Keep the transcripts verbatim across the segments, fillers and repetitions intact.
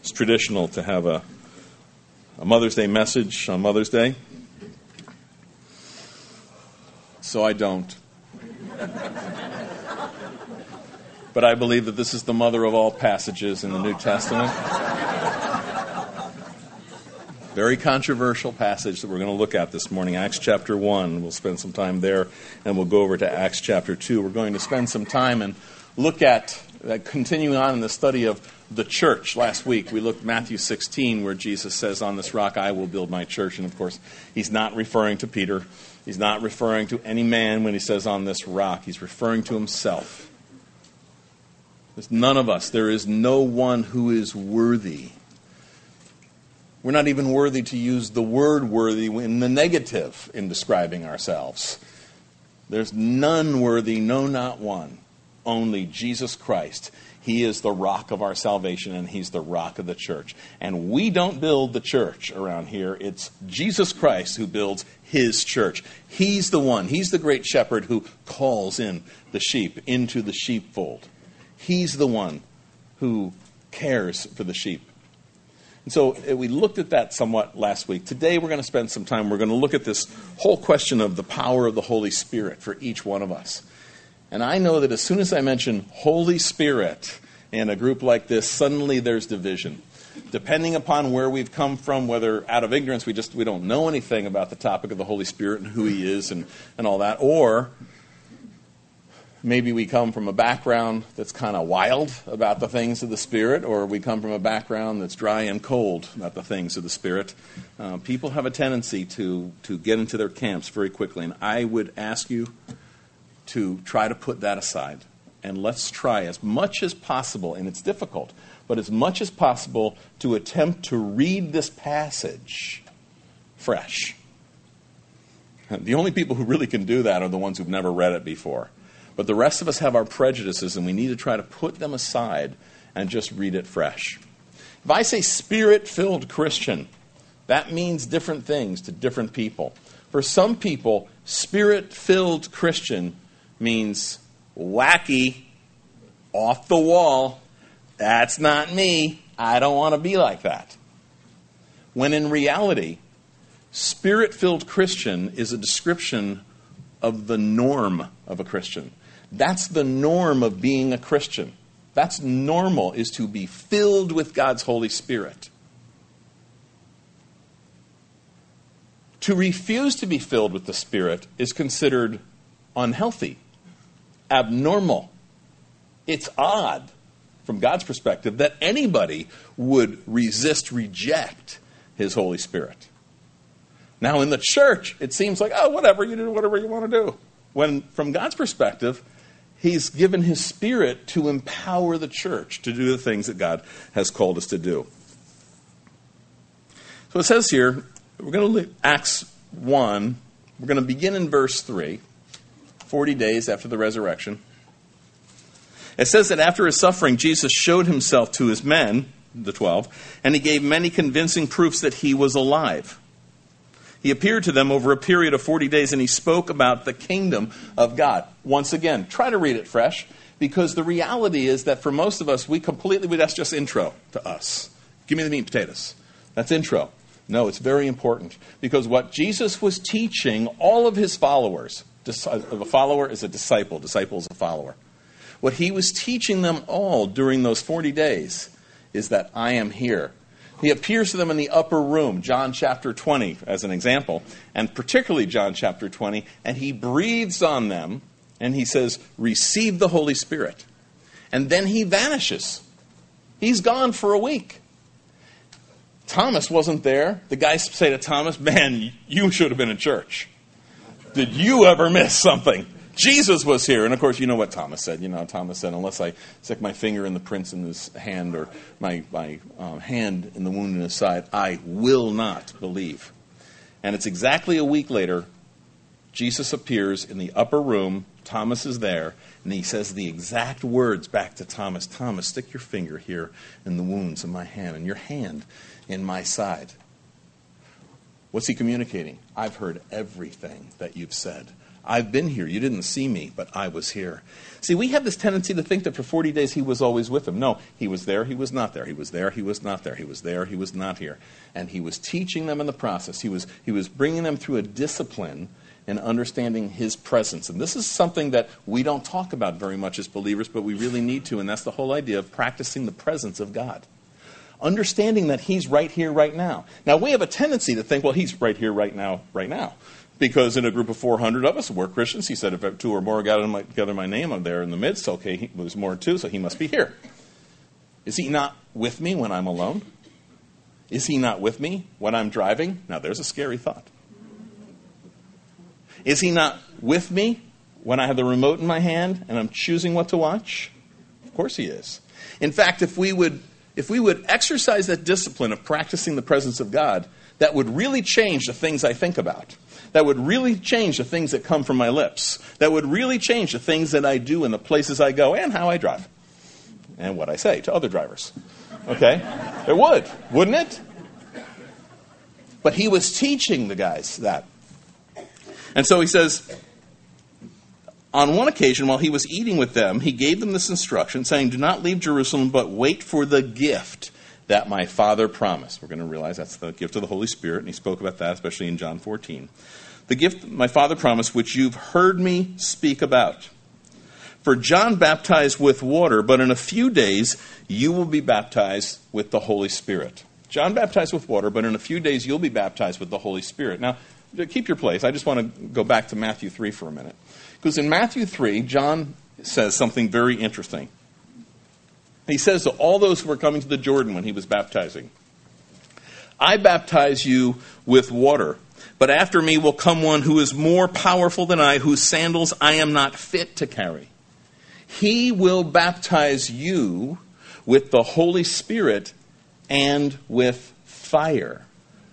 It's traditional to have a, a Mother's Day message on Mother's Day. So I don't. But I believe that this is the mother of all passages in the New Testament. Very controversial passage that we're going to look at this morning, Acts chapter one. We'll spend some time there, and we'll go over to Acts chapter two. We're going to spend some time and look at, uh, continuing on in the study of the church. Last week we looked at Matthew sixteen, where Jesus says, "On this rock I will build my church." And of course, he's not referring to Peter. He's not referring to any man when he says "on this rock." He's referring to himself. There's none of us. There is no one who is worthy. We're not even worthy to use the word worthy in the negative in describing ourselves. There's none worthy, no, not one. Only Jesus Christ. He is the rock of our salvation, and he's the rock of the church. And we don't build the church around here. It's Jesus Christ who builds his church. He's the one. He's the great shepherd who calls in the sheep into the sheepfold. He's the one who cares for the sheep. And so we looked at that somewhat last week. Today we're going to spend some time. We're going to look at this whole question of the power of the Holy Spirit for each one of us. And I know that as soon as I mention Holy Spirit in a group like this, suddenly there's division. Depending upon where we've come from, whether out of ignorance we just we don't know anything about the topic of the Holy Spirit and who he is and, and all that, or maybe we come from a background that's kind of wild about the things of the Spirit, or we come from a background that's dry and cold about the things of the Spirit. Uh, people have a tendency to, to get into their camps very quickly, and I would ask you to try to put that aside. And let's try as much as possible, and it's difficult, but as much as possible to attempt to read this passage fresh. The only people who really can do that are the ones who've never read it before. But the rest of us have our prejudices, and we need to try to put them aside and just read it fresh. If I say Spirit-filled Christian, that means different things to different people. For some people, Spirit-filled Christian means wacky, off the wall. That's not me. I don't want to be like that. When in reality, Spirit-filled Christian is a description of the norm of a Christian. That's the norm of being a Christian. That's normal, is to be filled with God's Holy Spirit. To refuse to be filled with the Spirit is considered unhealthy, abnormal. It's odd, from God's perspective, that anybody would resist, reject his Holy Spirit. Now, in the church, it seems like, oh, whatever, you do whatever you want to do. When, from God's perspective, he's given his Spirit to empower the church to do the things that God has called us to do. So it says here, we're going to look at Acts one. We're going to begin in verse three, forty days after the resurrection. It says that after his suffering, Jesus showed himself to his men, the twelve, and he gave many convincing proofs that he was alive. He appeared to them over a period of forty days, and he spoke about the kingdom of God. Once again, try to read it fresh, because the reality is that for most of us, we completely, that's just intro to us. Give me the meat and potatoes. That's intro. No, it's very important, because what Jesus was teaching all of his followers, a follower is a disciple, disciple is a follower. What he was teaching them all during those forty days is that I am here. He appears to them in the upper room, John chapter twenty as an example, and particularly John chapter twenty, and he breathes on them, and he says, receive the Holy Spirit. And then he vanishes. He's gone for a week. Thomas wasn't there. The guys say to Thomas, man, you should have been in church. Did you ever miss something? Jesus was here. And of course, you know what Thomas said. You know, Thomas said, unless I stick my finger in the prints in his hand or my, my um, hand in the wound in his side, I will not believe. And it's exactly a week later, Jesus appears in the upper room. Thomas is there. And he says the exact words back to Thomas. Thomas, stick your finger here in the wounds in my hand and your hand in my side. What's he communicating? I've heard everything that you've said. I've been here. You didn't see me, but I was here. See, we have this tendency to think that for forty days he was always with them. No, he was there, he was not there. He was there, he was not there. He was there, he was not here. And he was teaching them in the process. He was, he was bringing them through a discipline and understanding his presence. And this is something that we don't talk about very much as believers, but we really need to, and that's the whole idea of practicing the presence of God. Understanding that he's right here, right now. Now, we have a tendency to think, well, he's right here, right now, right now. Because in a group of four hundred of us, we're Christians. He said, if two or more gather my, gather my name, I'm there in the midst. Okay, he, there's more than two, so he must be here. Is he not with me when I'm alone? Is he not with me when I'm driving? Now, there's a scary thought. Is he not with me when I have the remote in my hand and I'm choosing what to watch? Of course he is. In fact, if we would, if we would exercise that discipline of practicing the presence of God, that would really change the things I think about. That would really change the things that come from my lips. That would really change the things that I do and the places I go and how I drive. And what I say to other drivers. Okay? It would, wouldn't it? But he was teaching the guys that. And so he says, on one occasion while he was eating with them, he gave them this instruction, saying, do not leave Jerusalem, but wait for the gift that my Father promised. We're going to realize that's the gift of the Holy Spirit, and he spoke about that, especially in John fourteen. The gift my Father promised, which you've heard me speak about. For John baptized with water, but in a few days you will be baptized with the Holy Spirit. John baptized with water, but in a few days you'll be baptized with the Holy Spirit. Now, keep your place. I just want to go back to Matthew three for a minute. Because in Matthew three, John says something very interesting. He says to all those who were coming to the Jordan when he was baptizing, I baptize you with water, but after me will come one who is more powerful than I, whose sandals I am not fit to carry. He will baptize you with the Holy Spirit and with fire.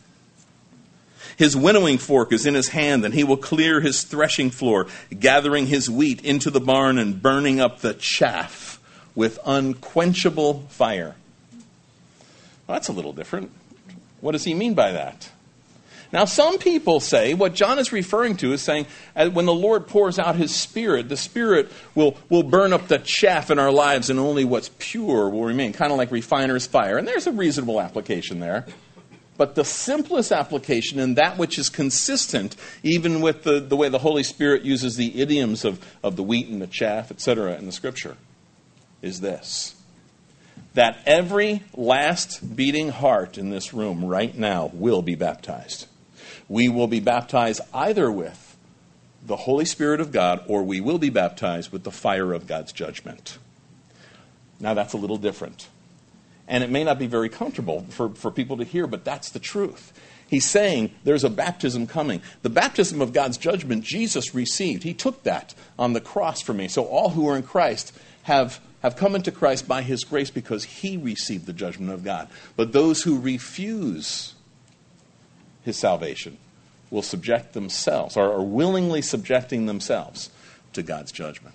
His winnowing fork is in his hand, and he will clear his threshing floor, gathering his wheat into the barn and burning up the chaff with unquenchable fire. Well, that's a little different. What does he mean by that? Now, some people say what John is referring to is saying uh, when the Lord pours out his Spirit, the Spirit will, will burn up the chaff in our lives and only what's pure will remain, kind of like refiner's fire. And there's a reasonable application there. But the simplest application, and that which is consistent, even with the, the way the Holy Spirit uses the idioms of, of the wheat and the chaff, et cetera, in the Scripture, is this. That every last beating heart in this room right now will be baptized. We will be baptized either with the Holy Spirit of God, or we will be baptized with the fire of God's judgment. Now that's a little different. And it may not be very comfortable for, for people to hear, but that's the truth. He's saying there's a baptism coming. The baptism of God's judgment Jesus received. He took that on the cross for me. So all who are in Christ have, have come into Christ by his grace because he received the judgment of God. But those who refuse his salvation will subject themselves, or are willingly subjecting themselves to God's judgment.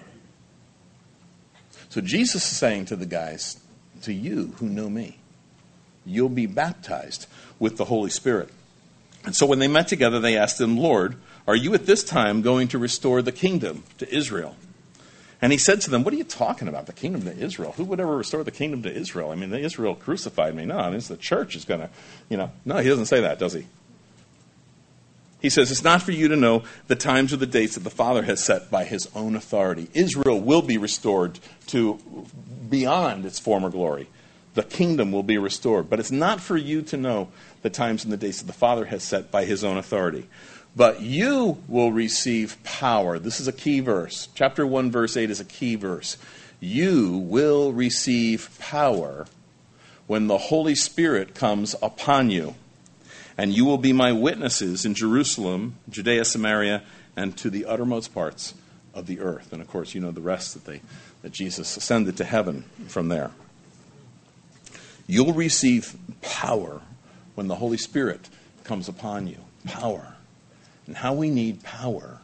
So Jesus is saying to the guys, to you who know me, you'll be baptized with the Holy Spirit. And so when they met together, they asked him, Lord, are you at this time going to restore the kingdom to Israel? And he said to them, what are you talking about, the kingdom to Israel? Who would ever restore the kingdom to Israel? I mean, Israel crucified me. No, I mean, it's the church is going to, you know. No, he doesn't say that, does he? He says, it's not for you to know the times or the dates that the Father has set by his own authority. Israel will be restored to beyond its former glory. The kingdom will be restored. But it's not for you to know the times and the dates that the Father has set by his own authority. But you will receive power. This is a key verse. Chapter one, verse eight is a key verse. You will receive power when the Holy Spirit comes upon you. And you will be my witnesses in Jerusalem, Judea, Samaria, and to the uttermost parts of the earth. And of course, you know the rest that they that Jesus ascended to heaven from there. You'll receive power when the Holy Spirit comes upon you. Power. And how we need power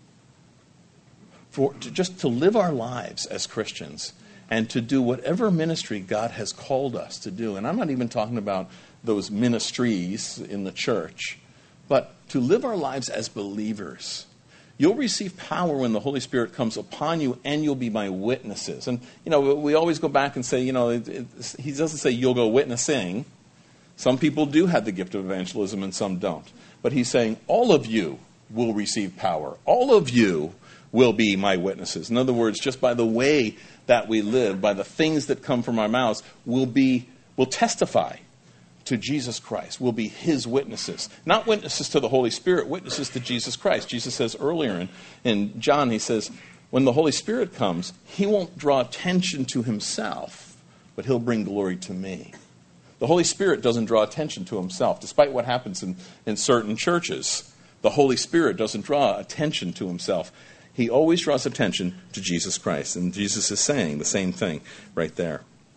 for to, just to live our lives as Christians and to do whatever ministry God has called us to do. And I'm not even talking about those ministries in the church, but to live our lives as believers. You'll receive power when the Holy Spirit comes upon you, and you'll be my witnesses. And, you know, we always go back and say, you know, it, it, he doesn't say you'll go witnessing. Some people do have the gift of evangelism and some don't. But he's saying all of you will receive power. All of you will be my witnesses. In other words, just by the way that we live, by the things that come from our mouths, will be will testify to Jesus Christ, will be his witnesses. Not witnesses to the Holy Spirit, witnesses to Jesus Christ. Jesus says earlier in, in John, he says, when the Holy Spirit comes, he won't draw attention to himself, but he'll bring glory to me. The Holy Spirit doesn't draw attention to himself. Despite what happens in, in certain churches, the Holy Spirit doesn't draw attention to himself. He always draws attention to Jesus Christ. And Jesus is saying the same thing right there.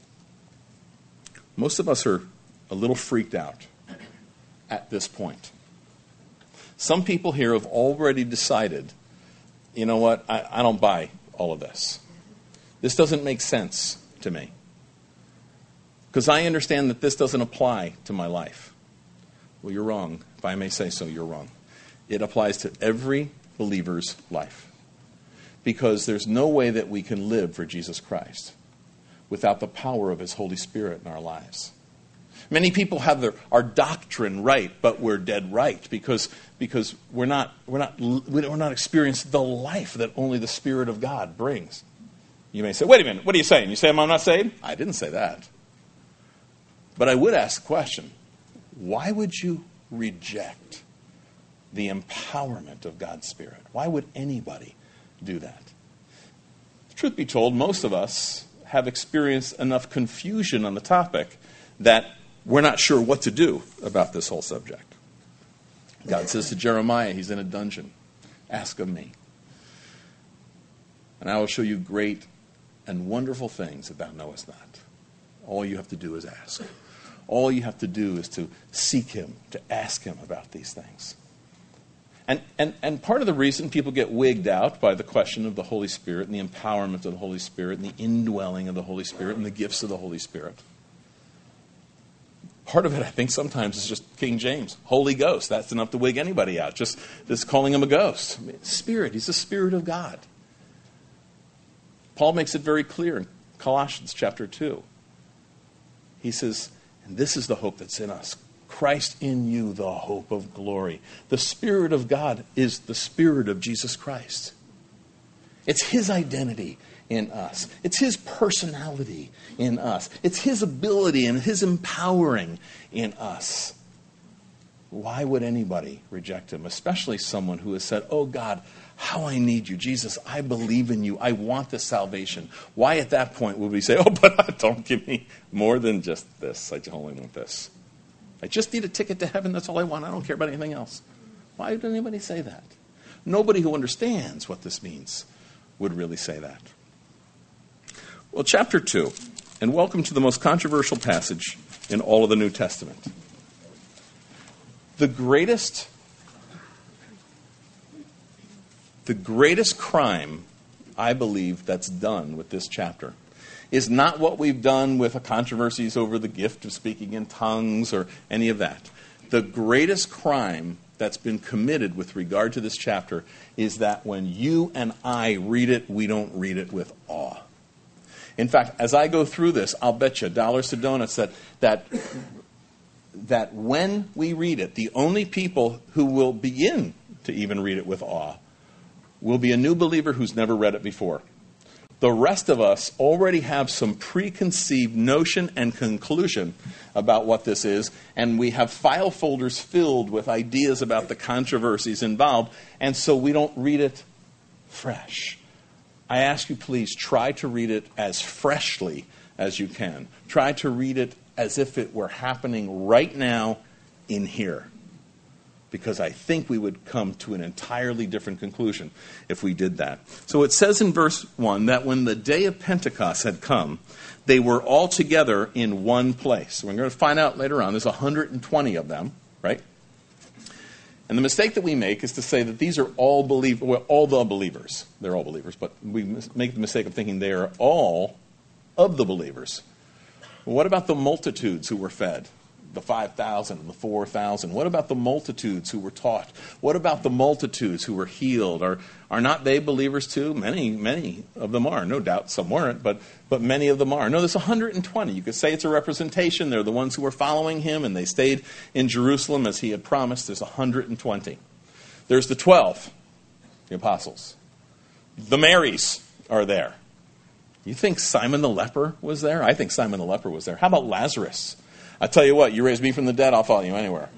Most of us are a little freaked out at this point. Some people here have already decided, you know what, I, I don't buy all of this. This doesn't make sense to me. Because I understand that this doesn't apply to my life. Well, you're wrong. If I may say so, you're wrong. It applies to every believer's life. Because there's no way that we can live for Jesus Christ without the power of his Holy Spirit in our lives. Many people have their, our doctrine right, but we're dead right because, because we're not we're not we're not experiencing the life that only the Spirit of God brings. You may say, "Wait a minute, what are you saying? You say I'm not saved?" I didn't say that. But I would ask the question, why would you reject the empowerment of God's Spirit? Why would anybody do that? Truth be told, most of us have experienced enough confusion on the topic that we're not sure what to do about this whole subject. God says to Jeremiah, he's in a dungeon. Ask of me. And I will show you great and wonderful things that thou knowest not. All you have to do is ask. All you have to do is to seek him, to ask him about these things. And, and, and part of the reason people get wigged out by the question of the Holy Spirit and the empowerment of the Holy Spirit and the indwelling of the Holy Spirit and the gifts of the Holy Spirit, part of it, I think, sometimes is just King James. Holy Ghost. That's enough to wig anybody out. Just, just calling him a ghost. I mean, Spirit. He's the Spirit of God. Paul makes it very clear in Colossians chapter two. He says, and this is the hope that's in us. Christ in you, the hope of glory. The Spirit of God is the Spirit of Jesus Christ. It's his identity in us. It's his personality in us. It's his ability and his empowering in us. Why would anybody reject him? Especially someone who has said, oh God, how I need you. Jesus, I believe in you. I want this salvation. Why at that point would we say, oh, but don't give me more than just this. I only want this. I just need a ticket to heaven. That's all I want. I don't care about anything else. Why would anybody say that? Nobody who understands what this means would really say that. Well, chapter two, and welcome to the most controversial passage in all of the New Testament. The greatest, the greatest crime, I believe, that's done with this chapter is not what we've done with the controversies over the gift of speaking in tongues or any of that. The greatest crime that's been committed with regard to this chapter is that when you and I read it, we don't read it with awe. In fact, as I go through this, I'll bet you dollars to donuts that, that, that when we read it, the only people who will begin to even read it with awe will be a new believer who's never read it before. The rest of us already have some preconceived notion and conclusion about what this is, and we have file folders filled with ideas about the controversies involved, and so we don't read it fresh. I ask you, please, try to read it as freshly as you can. Try to read it as if it were happening right now in here. Because I think we would come to an entirely different conclusion if we did that. So it says in verse one that when the day of Pentecost had come, they were all together in one place. We're going to find out later on, there's one hundred twenty of them, right? And the mistake that we make is to say that these are all believe, well, all the believers. They're all believers, but we make the mistake of thinking they are all of the believers. Well, what about the multitudes who were fed? the five thousand and the four thousand? What about the multitudes who were taught? What about the multitudes who were healed? Are, are not they believers too? Many, many of them are. No doubt some weren't, but, but many of them are. No, there's one hundred twenty. You could say it's a representation. They're the ones who were following him, and they stayed in Jerusalem as he had promised. There's one hundred twenty. There's the twelve, the apostles. The Marys are there. You think Simon the leper was there? I think Simon the leper was there. How about Lazarus? I tell you what, you raise me from the dead, I'll follow you anywhere.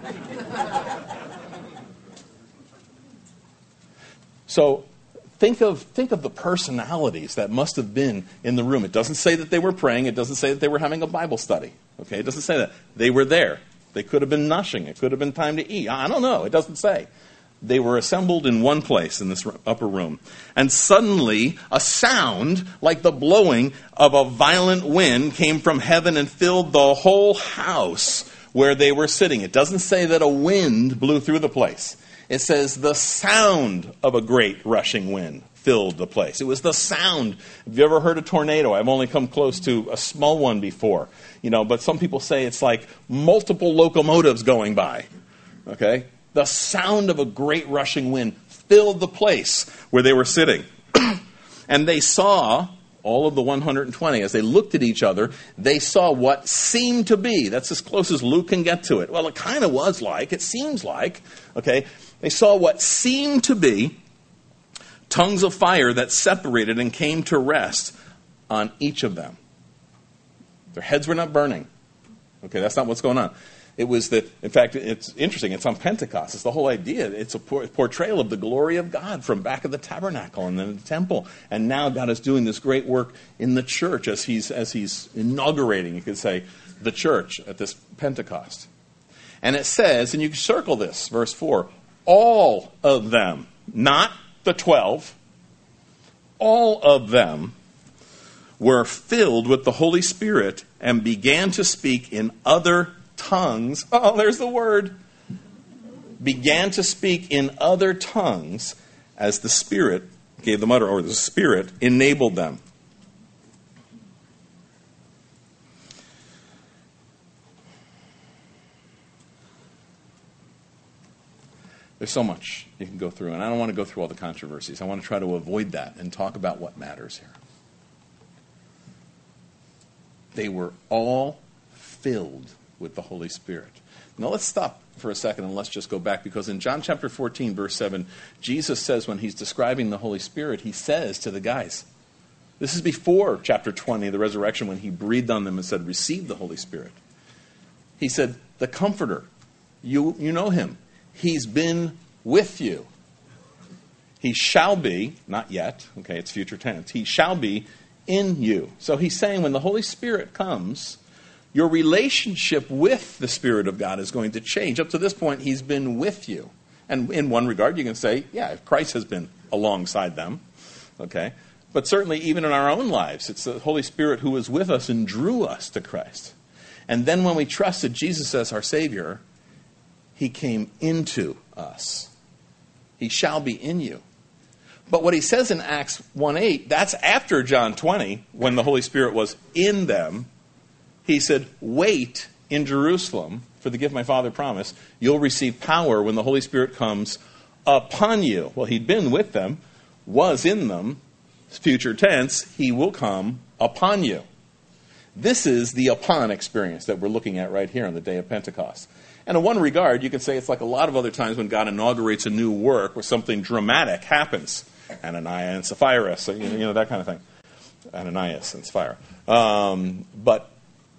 So think of think of the personalities that must have been in the room. It doesn't say that they were praying. It doesn't say that they were having a Bible study. Okay, it doesn't say that. They were there. They could have been nushing. It could have been time to eat. I don't know. It doesn't say. They were assembled in one place in this upper room. And suddenly, a sound like the blowing of a violent wind came from heaven and filled the whole house where they were sitting. It doesn't say that a wind blew through the place. It says the sound of a great rushing wind filled the place. It was the sound. Have you ever heard a tornado? I've only come close to a small one before. You know, but some people say it's like multiple locomotives going by. Okay? The sound of a great rushing wind filled the place where they were sitting. And they saw, all of the one hundred twenty, as they looked at each other, they saw what seemed to be. That's as close as Luke can get to it. Well, it kind of was like, it seems like, okay. They saw what seemed to be tongues of fire that separated and came to rest on each of them. Their heads were not burning. Okay, that's not what's going on. It was that, in fact, it's interesting. It's on Pentecost. It's the whole idea. It's a portrayal of the glory of God from back of the tabernacle and then the temple. And now God is doing this great work in the church as he's, as he's inaugurating, you could say, the church at this Pentecost. And it says, and you can circle this, verse four, all of them, not the twelve, all of them were filled with the Holy Spirit and began to speak in other tongues. Oh, there's the word. Began to speak in other tongues as the Spirit gave them utterance, or the Spirit enabled them. There's so much you can go through, and I don't want to go through all the controversies. I want to try to avoid that and talk about what matters here. They were all filled with the Holy Spirit. Now let's stop for a second and let's just go back, because in John chapter fourteen, verse seven, Jesus says when he's describing the Holy Spirit, he says to the guys, this is before chapter twenty, the resurrection, when he breathed on them and said, receive the Holy Spirit. He said, the Comforter, you, you know him. He's been with you. He shall be, not yet, okay, it's future tense, he shall be in you. So he's saying when the Holy Spirit comes, your relationship with the Spirit of God is going to change. Up to this point, he's been with you. And in one regard, you can say, yeah, if Christ has been alongside them, okay? But certainly even in our own lives, it's the Holy Spirit who was with us and drew us to Christ. And then when we trusted Jesus as our Savior, he came into us. He shall be in you. But what he says in Acts one eight, that's after John twenty, when the Holy Spirit was in them. He said, wait in Jerusalem for the gift my Father promised. You'll receive power when the Holy Spirit comes upon you. Well, he'd been with them, was in them, future tense, he will come upon you. This is the upon experience that we're looking at right here on the day of Pentecost. And in one regard, you could say it's like a lot of other times when God inaugurates a new work where something dramatic happens. Ananias and Sapphira, so, you know, that kind of thing. Ananias and Sapphira. Um, but,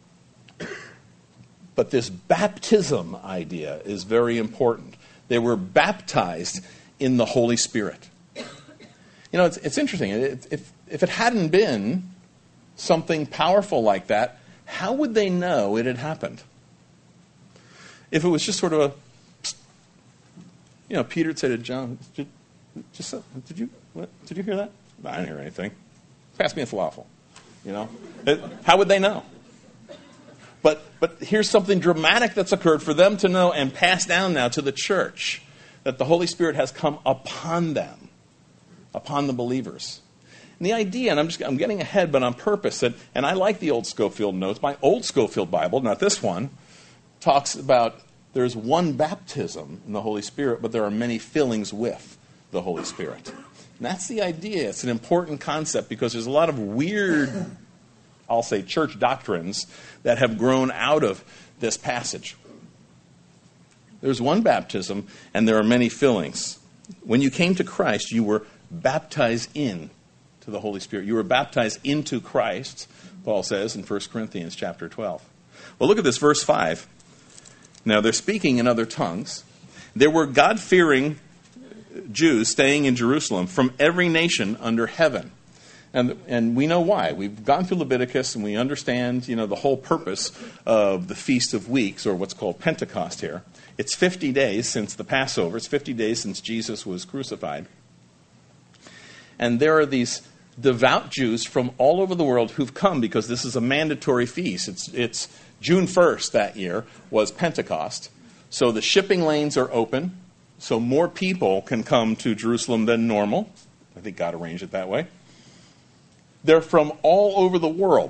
but this baptism idea is very important. They were baptized in the Holy Spirit. You know, it's, it's interesting. If, if it hadn't been something powerful like that, how would they know it had happened? If it was just sort of a, you know, Peter would say to John, did, just, did you, what, did you hear that? I didn't hear anything. Pass me a falafel. You know, it, how would they know? But but here's something dramatic that's occurred for them to know and pass down now to the church, that the Holy Spirit has come upon them, upon the believers. And the idea, and I'm just I'm getting ahead, but on purpose, that, and I like the old Scofield notes, my old Scofield Bible, not this one. talks about there's one baptism in the Holy Spirit, but there are many fillings with the Holy Spirit. And that's the idea. It's an important concept because there's a lot of weird, I'll say, church doctrines that have grown out of this passage. There's one baptism, and there are many fillings. When you came to Christ, you were baptized in to the Holy Spirit. You were baptized into Christ, Paul says in First Corinthians chapter twelve. Well, look at this, verse five. Now, they're speaking in other tongues. There were God-fearing Jews staying in Jerusalem from every nation under heaven. And, and we know why. We've gone through Leviticus, and we understand, you know, the whole purpose of the Feast of Weeks, or what's called Pentecost here. It's fifty days since the Passover. It's fifty days since Jesus was crucified. And there are these devout Jews from all over the world who've come because this is a mandatory feast. It's, it's June first that year was Pentecost. So the shipping lanes are open, so more people can come to Jerusalem than normal. I think God arranged it that way. They're from all over the world.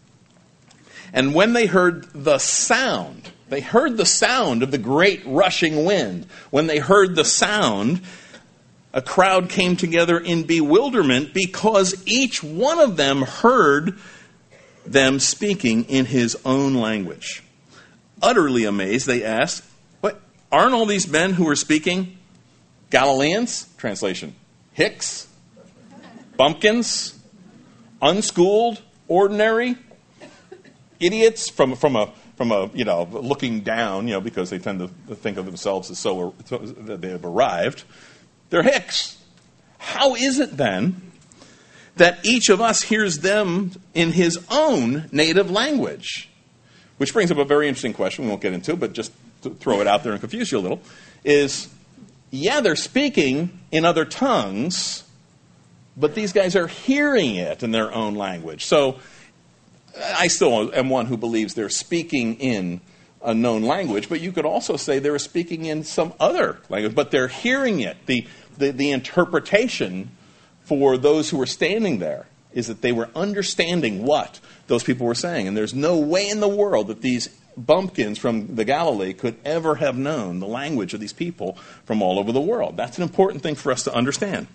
And when they heard the sound, they heard the sound of the great rushing wind. When they heard the sound, a crowd came together in bewilderment because each one of them heard them speaking in his own language. Utterly amazed, they asked, "What? Aren't all these men who are speaking Galileans?" Translation: hicks, bumpkins, unschooled, ordinary, idiots from from a from a you know looking down, you know, because they tend to think of themselves as so that they have arrived. They're hicks. How is it then that each of us hears them in his own native language? Which brings up a very interesting question we won't get into, but just to throw it out there and confuse you a little, is, yeah, they're speaking in other tongues, but these guys are hearing it in their own language. So I still am one who believes they're speaking in a known language, but you could also say they're speaking in some other language, but they're hearing it. The, the, the interpretation for those who were standing there is that they were understanding what those people were saying. And there's no way in the world that these bumpkins from the Galilee could ever have known the language of these people from all over the world. That's an important thing for us to understand.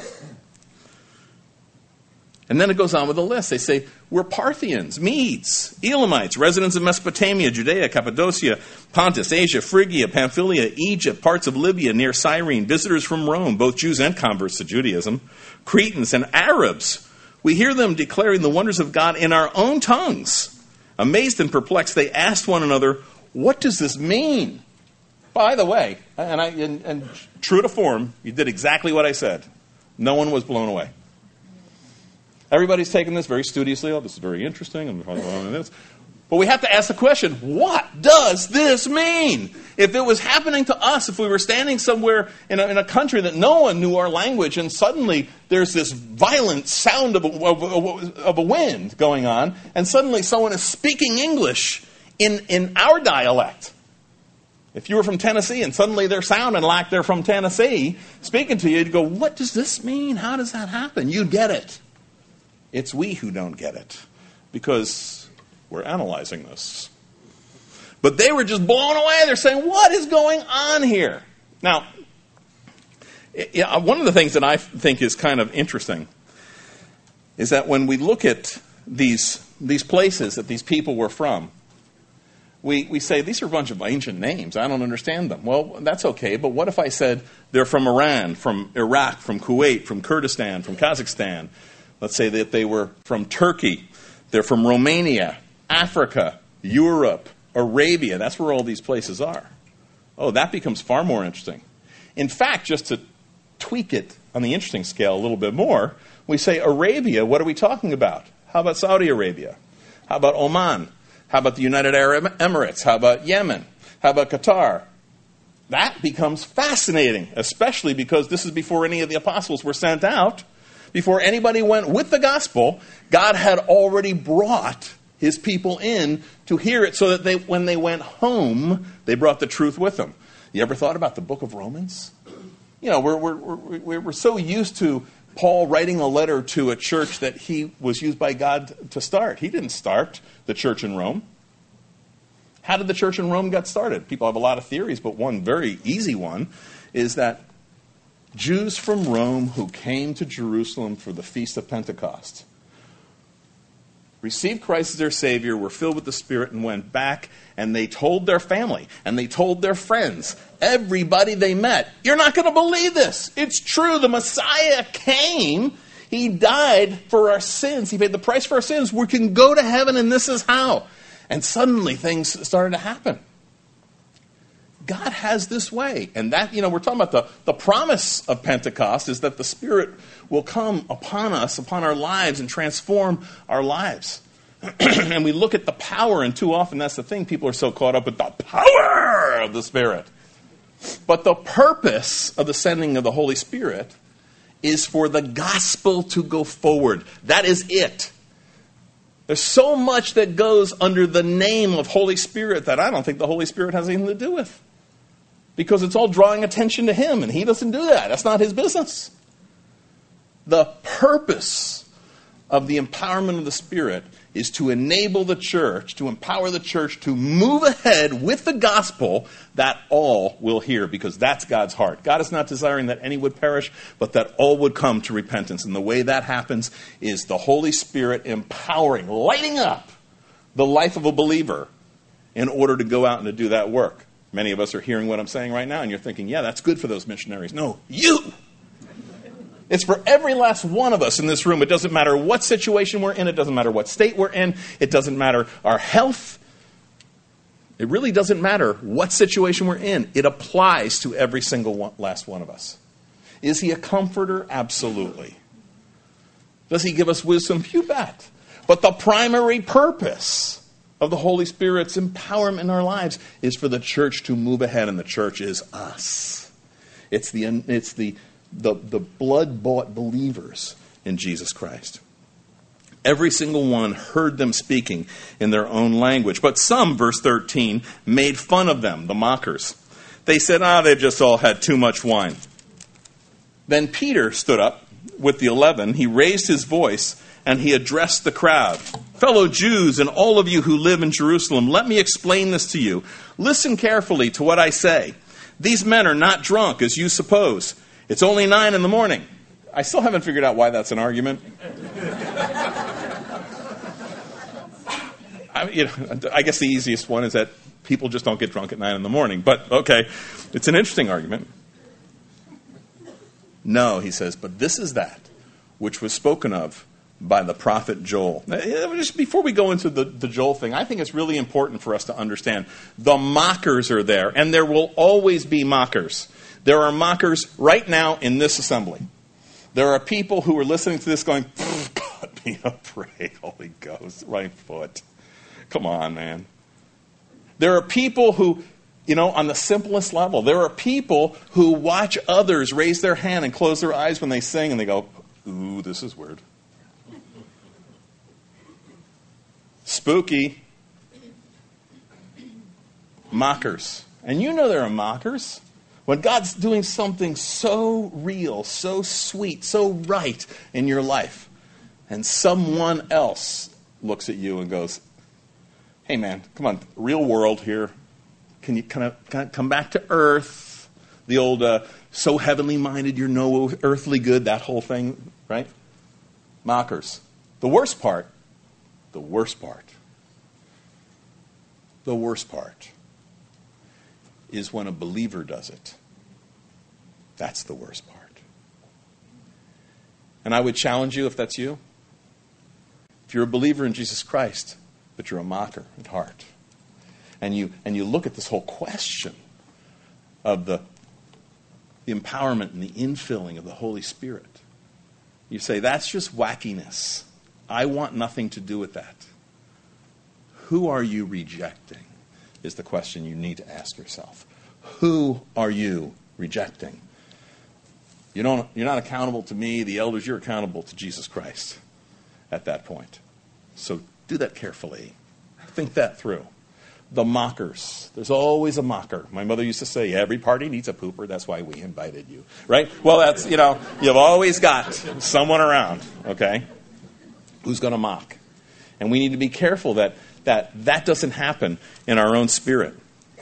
And then it goes on with a list. They say, we're Parthians, Medes, Elamites, residents of Mesopotamia, Judea, Cappadocia, Pontus, Asia, Phrygia, Pamphylia, Egypt, parts of Libya near Cyrene, visitors from Rome, both Jews and converts to Judaism, Cretans and Arabs. We hear them declaring the wonders of God in our own tongues. Amazed and perplexed, they asked one another, what does this mean? By the way, and, I, and, and true to form, you did exactly what I said. No one was blown away. Everybody's taken this very studiously. Oh, this is very interesting. I'm talking about this. But we have to ask the question, what does this mean? If it was happening to us, if we were standing somewhere in a, in a country that no one knew our language, and suddenly there's this violent sound of a, of, of a wind going on, and suddenly someone is speaking English in, in our dialect. If you were from Tennessee and suddenly they're sounding like they're from Tennessee, speaking to you, you'd go, what does this mean? How does that happen? You'd get it. It's we who don't get it, because we're analyzing this. But they were just blown away. They're saying, what is going on here? Now, yeah, one of the things that I think is kind of interesting is that when we look at these, these places that these people were from, we, we say, these are a bunch of ancient names. I don't understand them. Well, that's okay, but what if I said they're from Iran, from Iraq, from Kuwait, from Kurdistan, from Kazakhstan? Let's say that they were from Turkey, they're from Romania, Africa, Europe, Arabia. That's where all these places are. Oh, that becomes far more interesting. In fact, just to tweak it on the interesting scale a little bit more, we say Arabia, what are we talking about? How about Saudi Arabia? How about Oman? How about the United Arab Emirates? How about Yemen? How about Qatar? That becomes fascinating, especially because this is before any of the apostles were sent out. Before anybody went with the gospel, God had already brought his people in to hear it so that they, when they went home, they brought the truth with them. You ever thought about the book of Romans? You know, we're, we're, we're, we're so used to Paul writing a letter to a church that he was used by God to start. He didn't start the church in Rome. How did the church in Rome get started? People have a lot of theories, but one very easy one is that Jews from Rome who came to Jerusalem for the Feast of Pentecost received Christ as their Savior, were filled with the Spirit, and went back, and they told their family, and they told their friends, everybody they met, you're not going to believe this. It's true. The Messiah came. He died for our sins. He paid the price for our sins. We can go to heaven, and this is how. And suddenly things started to happen. God has this way. And that, you know, we're talking about the, the promise of Pentecost is that the Spirit will come upon us, upon our lives, and transform our lives. And we look at the power, and too often that's the thing. People are so caught up with the power of the Spirit. But the purpose of the sending of the Holy Spirit is for the gospel to go forward. That is it. There's so much that goes under the name of Holy Spirit that I don't think the Holy Spirit has anything to do with. Because it's all drawing attention to Him, and He doesn't do that. That's not His business. The purpose of the empowerment of the Spirit is to enable the church, to empower the church to move ahead with the gospel that all will hear, because that's God's heart. God is not desiring that any would perish, but that all would come to repentance. And the way that happens is the Holy Spirit empowering, lighting up the life of a believer in order to go out and to do that work. Many of us are hearing what I'm saying right now, and you're thinking, yeah, that's good for those missionaries. No, you! It's for every last one of us in this room. It doesn't matter what situation we're in. It doesn't matter what state we're in. It doesn't matter our health. It really doesn't matter what situation we're in. It applies to every single one, last one of us. Is He a comforter? Absolutely. Does He give us wisdom? You bet. But the primary purpose of the Holy Spirit's empowerment in our lives is for the church to move ahead, and the church is us. It's the it's the the, the blood-bought believers in Jesus Christ. Every single one heard them speaking in their own language. But some, verse thirteen, made fun of them, the mockers. They said, ah, they just all had too much wine. Then Peter stood up with the eleven. He raised his voice and he addressed the crowd. Fellow Jews and all of you who live in Jerusalem, let me explain this to you. Listen carefully to what I say. These men are not drunk, as you suppose. It's only nine in the morning. I still haven't figured out why that's an argument. I, you know, I guess the easiest one is that people just don't get drunk at nine in the morning. But, okay, it's an interesting argument. No, he says, but this is that which was spoken of by the prophet Joel. Now, just before we go into the, the Joel thing, I think it's really important for us to understand the mockers are there, and there will always be mockers. There are mockers right now in this assembly. There are people who are listening to this going, God be afraid, Holy Ghost, right foot. Come on, man. There are people who, you know, on the simplest level, there are people who watch others raise their hand and close their eyes when they sing, and they go, ooh, this is weird. Spooky. Mockers. And you know there are mockers. When God's doing something so real, so sweet, so right in your life, and someone else looks at you and goes, hey man, come on, real world here. Can you kind of, kind of come back to earth? The old, uh, so heavenly minded, you're no earthly good, that whole thing, right? Mockers. The worst part, the worst part, the worst part is when a believer does it. That's the worst part. And I would challenge you, if that's you, if you're a believer in Jesus Christ, but you're a mocker at heart, and you and you look at this whole question of the, the empowerment and the infilling of the Holy Spirit, you say, that's just wackiness. I want nothing to do with that. Who are you rejecting is the question you need to ask yourself. Who are you rejecting? You don't, you're not accountable to me, the elders, you're accountable to Jesus Christ at that point. So do that carefully. Think that through. The mockers. There's always a mocker. My mother used to say, every party needs a pooper, that's why we invited you. Right? Well, that's, you know, you've always got someone around, okay, who's going to mock. And we need to be careful that that that doesn't happen in our own spirit.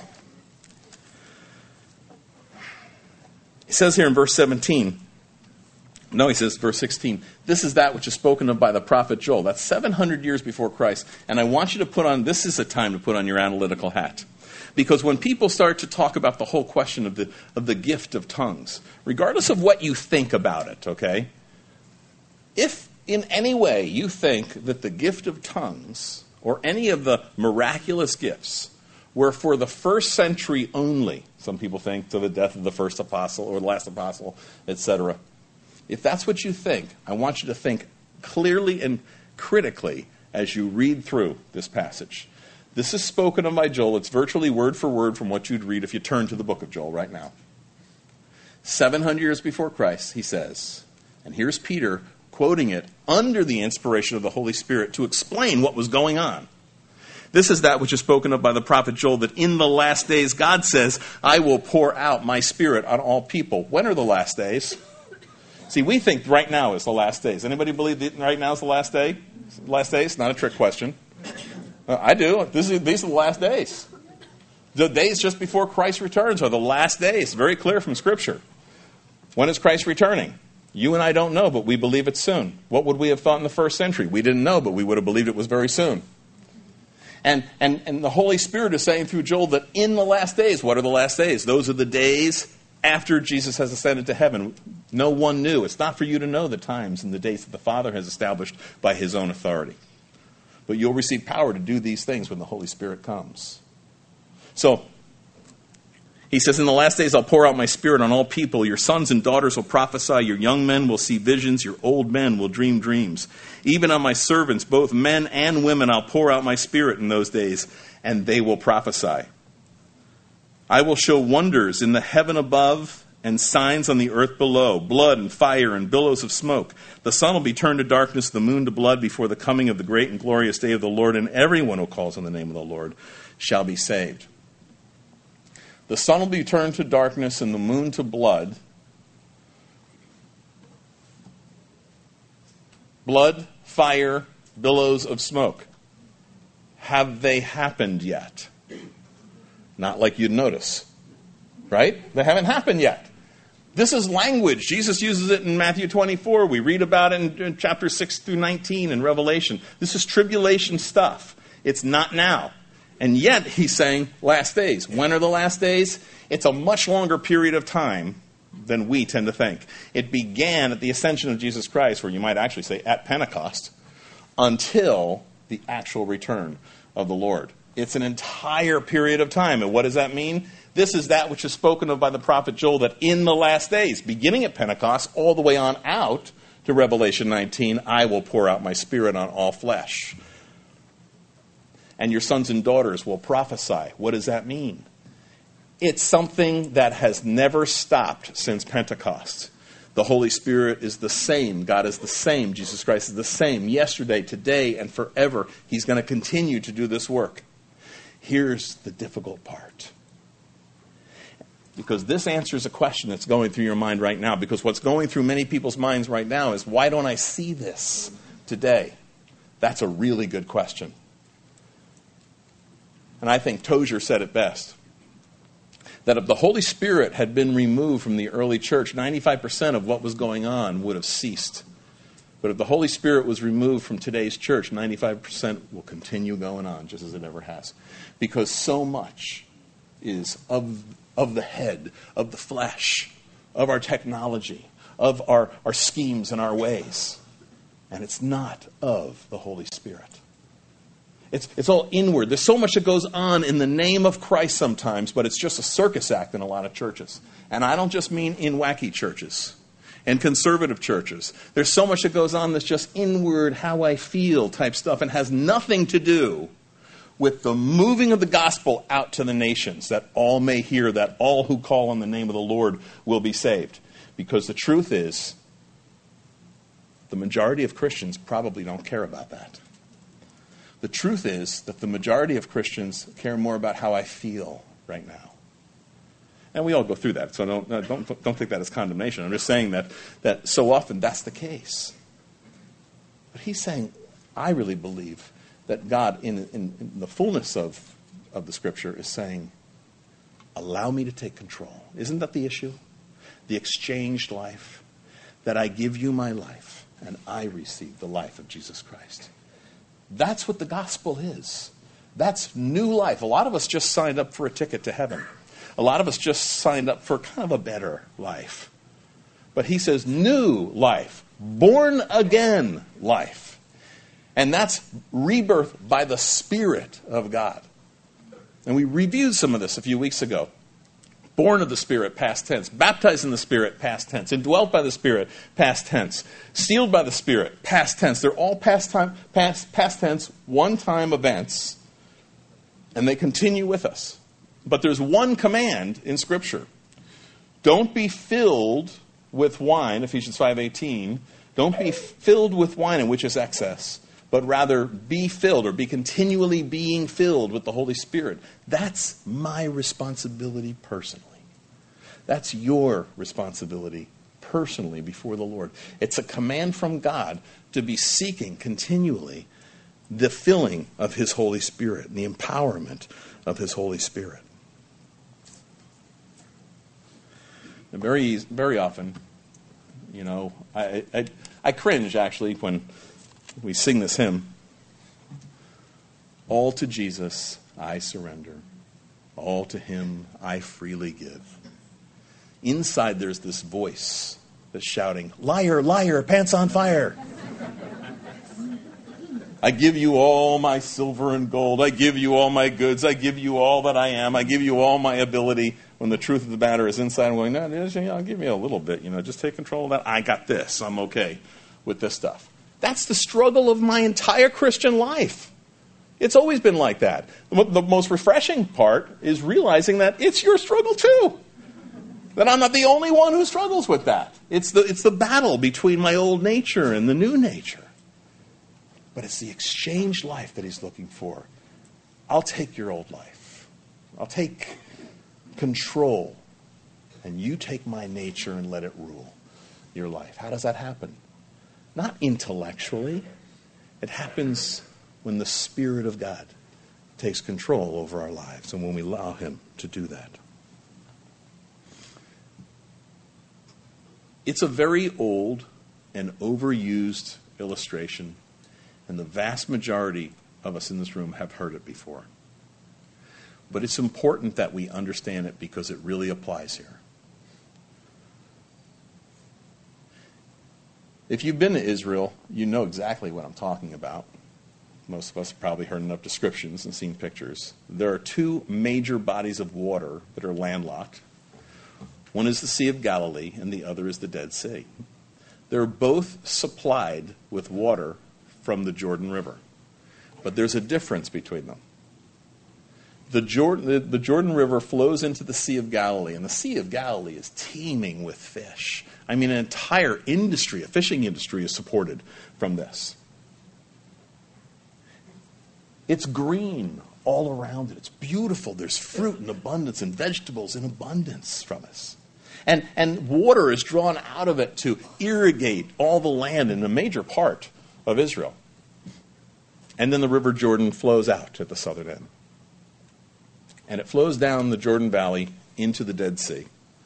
He says here in verse seventeen, no, he says, verse sixteen, this is that which is spoken of by the prophet Joel. That's seven hundred years before Christ. And I want you to put on, this is a time to put on your analytical hat. Because when people start to talk about the whole question of the of the gift of tongues, regardless of what you think about it, okay, if in any way you think that the gift of tongues or any of the miraculous gifts were for the first century only, some people think to the death of the first apostle or the last apostle, et cetera, if that's what you think, I want you to think clearly and critically as you read through this passage. This is spoken of by Joel. It's virtually word for word from what you'd read if you turn to the book of Joel right now. seven hundred years before Christ, he says, and here's Peter quoting it under the inspiration of the Holy Spirit to explain what was going on. This is that which is spoken of by the prophet Joel, that in the last days God says, I will pour out my Spirit on all people. When are the last days? See, we think right now is the last days. Anybody believe that right now is the last day? Last days? Not a trick question. Uh, I do. This is, these are the last days. The days just before Christ returns are the last days. Very clear from Scripture. When is Christ returning? You and I don't know, but we believe it's soon. What would we have thought in the first century? We didn't know, but we would have believed it was very soon. And, and, and the Holy Spirit is saying through Joel that in the last days, what are the last days? Those are the days after Jesus has ascended to heaven. No one knew. It's not for you to know the times and the dates that the Father has established by his own authority. But you'll receive power to do these things when the Holy Spirit comes. So, he says, in the last days I'll pour out my Spirit on all people. Your sons and daughters will prophesy. Your young men will see visions. Your old men will dream dreams. Even on my servants, both men and women, I'll pour out my Spirit in those days, and they will prophesy. I will show wonders in the heaven above and signs on the earth below, blood and fire and billows of smoke. The sun will be turned to darkness, the moon to blood before the coming of the great and glorious day of the Lord, and everyone who calls on the name of the Lord shall be saved. The sun will be turned to darkness and the moon to blood. Blood, fire, billows of smoke. Have they happened yet? Not like you'd notice. Right? They haven't happened yet. This is language. Jesus uses it in Matthew twenty-four. We read about it in, in chapter six through nineteen in Revelation. This is tribulation stuff. It's not now. And yet, he's saying last days. When are the last days? It's a much longer period of time than we tend to think. It began at the ascension of Jesus Christ, where you might actually say at Pentecost, until the actual return of the Lord. It's an entire period of time. And what does that mean? This is that which is spoken of by the prophet Joel, that in the last days, beginning at Pentecost, all the way on out to Revelation nineteen, I will pour out my Spirit on all flesh. And your sons and daughters will prophesy. What does that mean? It's something that has never stopped since Pentecost. The Holy Spirit is the same. God is the same. Jesus Christ is the same yesterday, today, and forever. He's going to continue to do this work. Here's the difficult part. Because this answers a question that's going through your mind right now. Because what's going through many people's minds right now is, why don't I see this today? That's a really good question. And I think Tozer said it best. That if the Holy Spirit had been removed from the early church, ninety-five percent of what was going on would have ceased. But if the Holy Spirit was removed from today's church, ninety-five percent will continue going on just as it ever has. Because so much is of, of the head, of the flesh, of our technology, of our, our schemes and our ways. And it's not of the Holy Spirit. It's, it's all inward. There's so much that goes on in the name of Christ sometimes, but it's just a circus act in a lot of churches. And I don't just mean in wacky churches and conservative churches. There's so much that goes on that's just inward, how I feel type stuff, and has nothing to do with the moving of the gospel out to the nations, that all may hear, that all who call on the name of the Lord will be saved. Because the truth is, the majority of Christians probably don't care about that. The truth is that the majority of Christians care more about how I feel right now. And we all go through that, so don't don't don't take that as condemnation. I'm just saying that that so often that's the case. But he's saying, I really believe that God, in, in, in the fullness of, of the Scripture, is saying, allow me to take control. Isn't that the issue? The exchanged life, that I give you my life and I receive the life of Jesus Christ. That's what the gospel is. That's new life. A lot of us just signed up for a ticket to heaven. A lot of us just signed up for kind of a better life. But he says new life, born again life. And that's rebirth by the Spirit of God. And we reviewed some of this a few weeks ago. Born of the Spirit, past tense. Baptized in the Spirit, past tense. Indwelt by the Spirit, past tense. Sealed by the Spirit, past tense. They're all past time, past, past tense, one-time events. And they continue with us. But there's one command in Scripture. Don't be filled with wine, Ephesians five eighteen. Don't be filled with wine in which is excess, but rather be filled or be continually being filled with the Holy Spirit. That's my responsibility personally. That's your responsibility personally before the Lord. It's a command from God to be seeking continually the filling of His Holy Spirit and the empowerment of His Holy Spirit. And very, very often, you know, I, I, I cringe actually when we sing this hymn. All to Jesus I surrender. All to Him I freely give. Inside there's this voice that's shouting, liar, liar, pants on fire. I give you all my silver and gold. I give you all my goods. I give you all that I am. I give you all my ability. When the truth of the matter is inside, I'm going, no, you know, I'll give you a little bit. You know, just take control of that. I got this. I'm okay with this stuff. That's the struggle of my entire Christian life. It's always been like that. The most refreshing part is realizing that it's your struggle too. That I'm not the only one who struggles with that. It's the, it's the battle between my old nature and the new nature. But it's the exchanged life that He's looking for. I'll take your old life. I'll take control. And you take my nature and let it rule your life. How does that happen? Not intellectually. It happens when the Spirit of God takes control over our lives and when we allow Him to do that. It's a very old and overused illustration, and the vast majority of us in this room have heard it before. But it's important that we understand it because it really applies here. If you've been to Israel, you know exactly what I'm talking about. Most of us have probably heard enough descriptions and seen pictures. There are two major bodies of water that are landlocked. One is the Sea of Galilee, and the other is the Dead Sea. They're both supplied with water from the Jordan River. But there's a difference between them. The Jordan, the, the Jordan River flows into the Sea of Galilee, and the Sea of Galilee is teeming with fish. I mean, an entire industry, a fishing industry, is supported from this. It's green all around it. It's beautiful. There's fruit in abundance and vegetables in abundance from us. And, and water is drawn out of it to irrigate all the land in a major part of Israel. And then the River Jordan flows out at the southern end. And it flows down the Jordan Valley into the Dead Sea.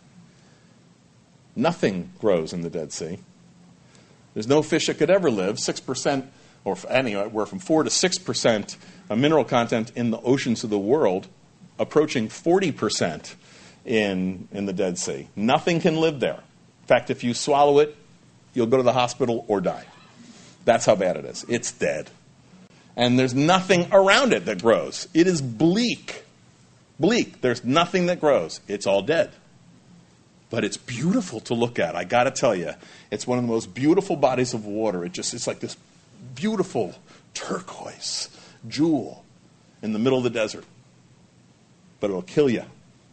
Nothing grows in the Dead Sea. There's no fish that could ever live. six percent, or anywhere from four to six percent mineral content in the oceans of the world, approaching forty percent in, in the Dead Sea. Nothing can live there. In fact, if you swallow it, you'll go to the hospital or die. That's how bad it is. It's dead. And there's nothing around it that grows. It is bleak. Bleak. There's nothing that grows. It's all dead. But it's beautiful to look at. I got to tell you, it's one of the most beautiful bodies of water. It just it's like this beautiful turquoise jewel in the middle of the desert. But it'll kill you.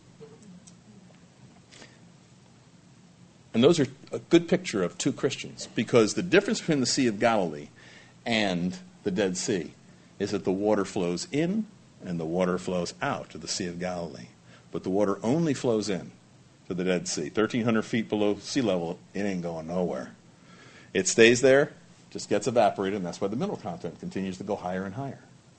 And those are a good picture of two Christians, because the difference between the Sea of Galilee and the Dead Sea is that the water flows in and the water flows out to the Sea of Galilee. But the water only flows in to the Dead Sea. thirteen hundred feet below sea level, it ain't going nowhere. It stays there, just gets evaporated, and that's why the mineral content continues to go higher and higher.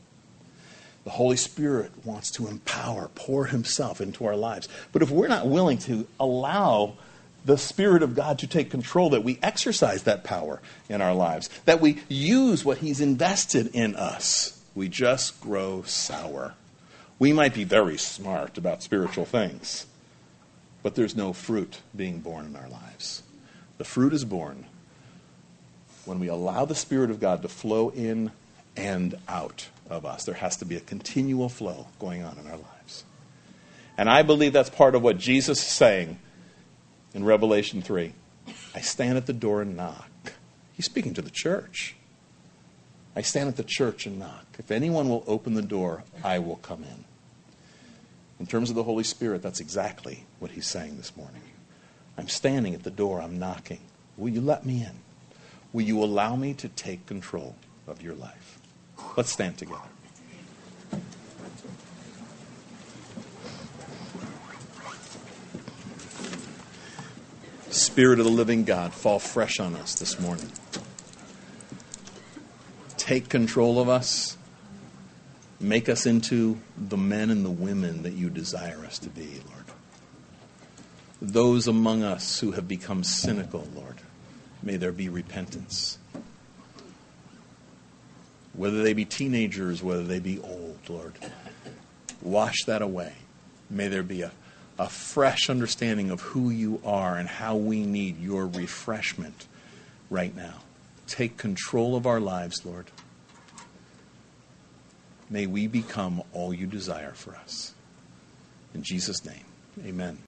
The Holy Spirit wants to empower, pour himself into our lives. But if we're not willing to allow the Spirit of God to take control, that we exercise that power in our lives, that we use what he's invested in us, we just grow sour. We might be very smart about spiritual things, but there's no fruit being born in our lives. The fruit is born when we allow the Spirit of God to flow in and out of us. There has to be a continual flow going on in our lives. And I believe that's part of what Jesus is saying in Revelation three. I stand at the door and knock. He's speaking to the church. I stand at the church and knock. If anyone will open the door, I will come in. In terms of the Holy Spirit, that's exactly what he's saying this morning. I'm standing at the door, I'm knocking. Will you let me in? Will you allow me to take control of your life? Let's stand together. Spirit of the living God, fall fresh on us this morning. Take control of us. Make us into the men and the women that you desire us to be, Lord. Those among us who have become cynical, Lord, may there be repentance. Whether they be teenagers, whether they be old, Lord, wash that away. May there be a, a fresh understanding of who you are and how we need your refreshment right now. Take control of our lives, Lord. May we become all you desire for us. In Jesus' name, amen.